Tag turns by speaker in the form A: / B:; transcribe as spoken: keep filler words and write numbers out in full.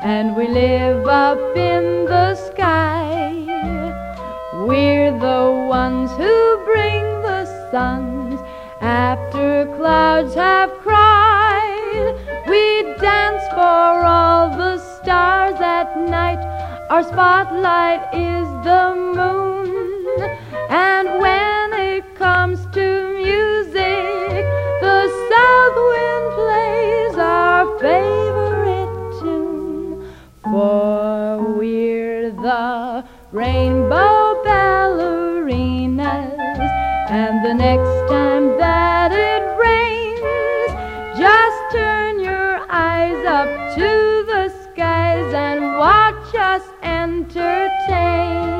A: and we live up in the sky. We're the ones who bring the suns after clouds have cried. We dance for all the stars at night. Our spotlight is the moon. And when it comes to music, the south wind plays our favorite tune. For we're the rainbow ballerinas, and the next time that it rains, just turn your eyes up to the skies and watch us entertain.